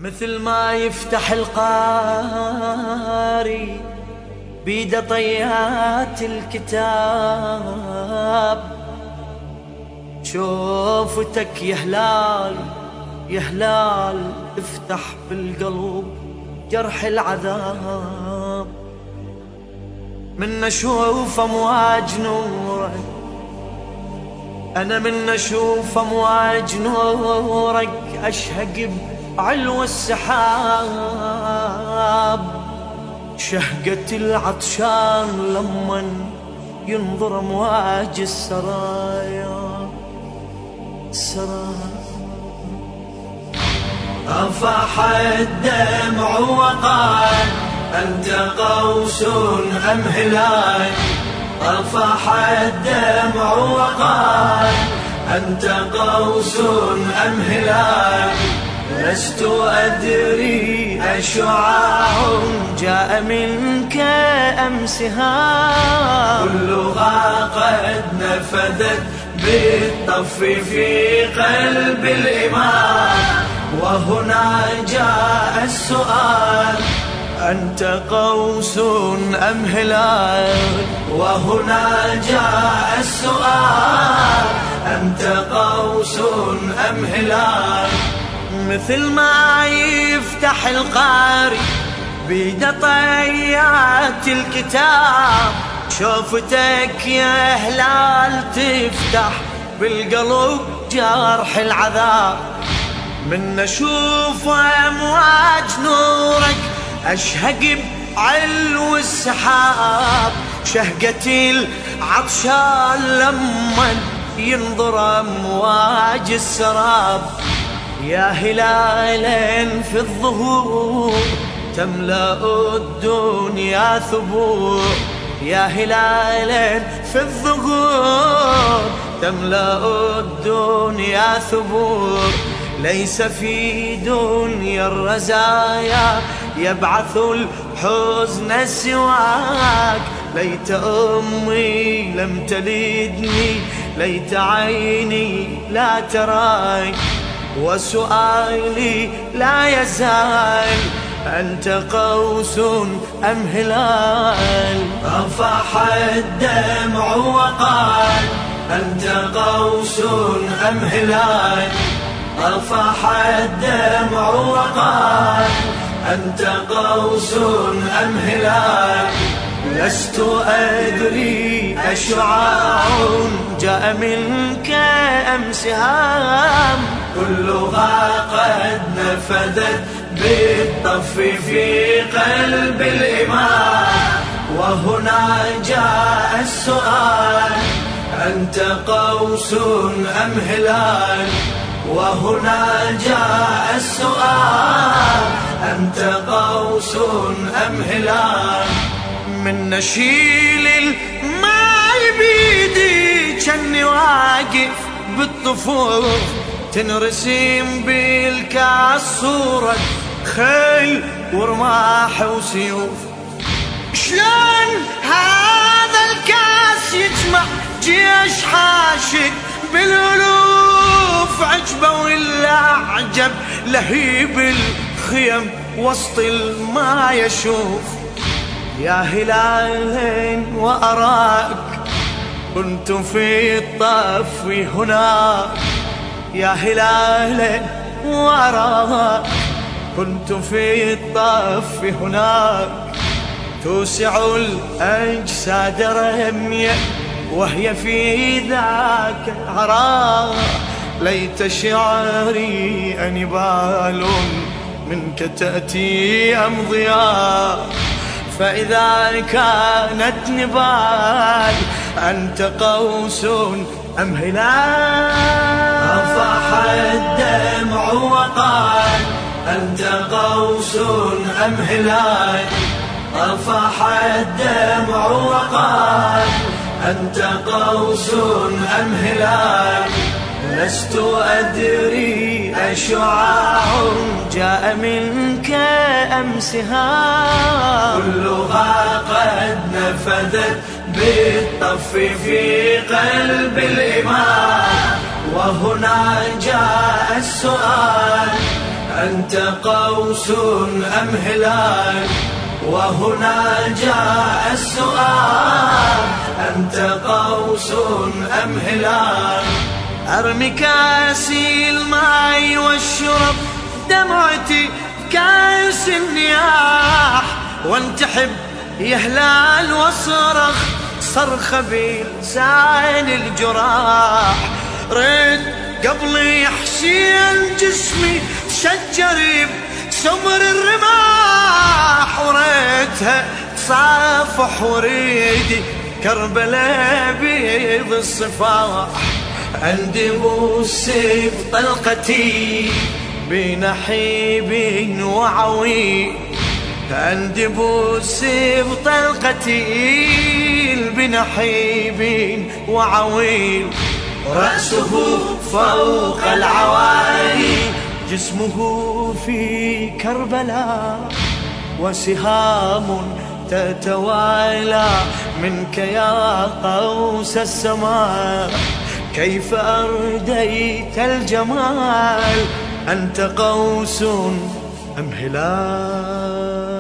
مثل ما يفتح القاري بيده طيات الكتاب، شوفتك يا هلال يا هلال افتح بالقلب جرح العذاب. من اشوف امواج نورك انا، من اشوف امواج نورك اشهق بعلو السحاب. شهقة العطشان لمن ينظر امواج السرايا أفاح الدمع وقال أنت قوس أم هلال. أفاح الدمع وقال أنت قوس أم هلال. لست أدري أشعاع جاء منك أم سهام. كلها قد نفذت بالطف في قلب الإمام. وهنا جاء السؤال أنت قوس أم هلال. وهنا جاء السؤال أنت قوس أم هلال. مثل ما يفتح القاري بيده طيات الكتاب، شوفتك يا هلال تفتح بالقلب جرح العذاب. من اشوف امواج نورك اشهق بعلو السحاب. شهقة العطشان لمن ينظر امواج السراب. يا هلالا في الظهور تملأ الدنيا ثبور. يا هلالا في الظهور تملأ الدنيا ثبور. ليس في دنيا الرزايا يبعث الحزن سواك. ليت أمي لم تلدني، ليت عيني لا تراك. وسؤالي لا يزال أنت قوس أم هلال. أفاح الدمع وقال أنت قوس أم هلال. أفاح الدمع وقال أنت قوس أم هلال. لست أدري أشعاع جاء منك أم سهام. كلها قد نفذت بالطف في قلب الإمام. وهنا جاء السؤال أنت قوس أم هلال. وهنا جاء السؤال أنت قوس أم هلال. من نشيل الماء بيدي كني واقف بالطفوف، تنرسم بالكاس صورة خيل ورماح وسيوف. شلون هذا الكاس يجمع جيش حاشد بالألوف؟ عجبه ولا عجب لهيب الخيم وسط الماء يشوف. يا هلال وأراك كنت في الطف هناك. يا هلال وأراك كنت في الطف هناك. توسع الأجساد رمية وهي في ذاك العراق. ليت شعري أنبال منك تأتي أمضياء. فإذا كانت نبال أنت قوس أم هلال. أفاح الدمع وقال أنت قوس أم هلال. أفاح الدمع وقال أنت قوس أم هلال. لست أدري أشعاع جاء منك أم سهام. كلها قد نفذت بالطف في قلب الإمام. وهنا جاء السؤال أنت قوس أم هلال؟ وهنا جاء السؤال، أنت قوس أم هلال؟ أرمي كاسي الماء والشرب دمعتي كاس النياح، وانتحب يا هلال واصرخ صرخة بلسان الجراح. ريت قبل يحشي جسمي تشجر بسمر الرماح، وريتها تصافح وريدي كربلاء بيض الصفاح. أندب السيف طلقتي بنحيب وعويل، أندب السيف طلقتي بنحيب وعويل. رأسه فوق العوالي، جسمه في كربلاء، وسهام تتوالى منك يا قوس السماء. كيف أرديت الجمال؟ أنت قوس أم هلال؟